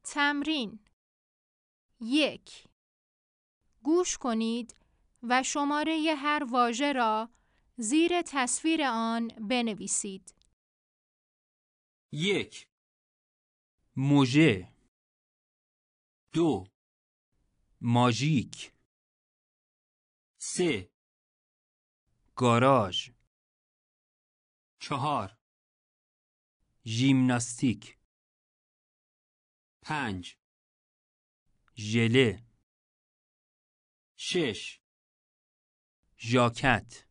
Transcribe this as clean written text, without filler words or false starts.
تمرین 1. گوش کنید و شماره هر واژه را زیر تصویر آن بنویسید. 1. موژه 2. ماژیک 3. گاراژ 4. ژیمناستیک 5. ژله 6. ژاکت